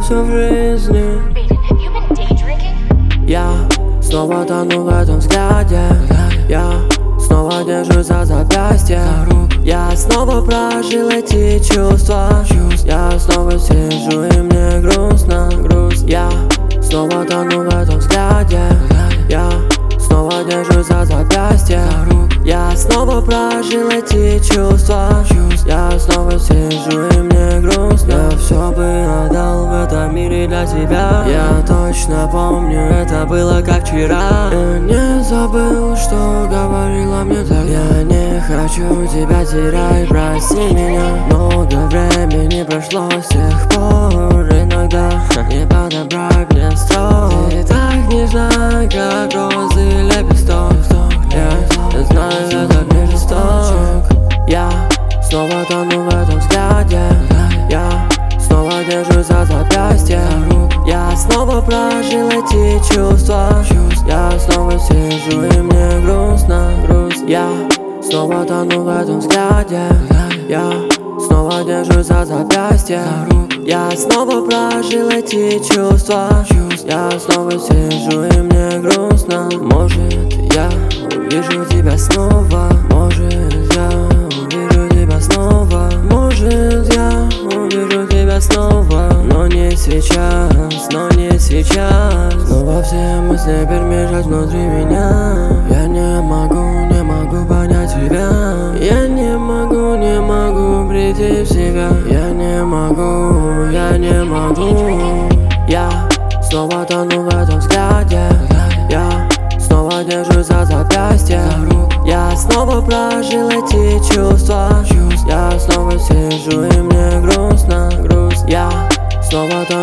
все в жизни. Я снова тону в этом взгляде. Я снова держусь за запястье. Я снова прожил эти чувства. Я снова сижу и мне грустно. Я снова тону в этом взгляде. Я снова держусь за запястье. Я снова прожил эти чувства. Я снова сижу и мне грустно. Я все бы отдал в этом мире для тебя. Я точно помню, это было как вчера. Я не забыл, что говорила мне так. Я не хочу тебя терять, прости меня. Много времени прошло с тех пор. Иногда не подобрать мне строк. Ты так нежна, как розы лепесток. Я знаю, это не жесток. Я снова тону в этом взгляде. Я снова держусь за запястье. Я снова прожил эти чувства. Я снова сижу и мне грустно. Я снова тону в этом взгляде. Я снова держусь за запястье. Я снова прожил эти чувства. Я снова сижу и мне грустно. Может, я увижу тебя снова. Может, я увижу тебя снова. Может, я увижу тебя снова. Но не сейчас, но не сейчас. Снова все мысли перемешать внутри меня. Я не могу понять тебя. Я не могу прийти в себя. Я не могу. Я снова тону в этом взгляде. Я снова держусь за запястье. Я снова прожил эти чувства. Я снова сижу и мне грустно. Я снова тону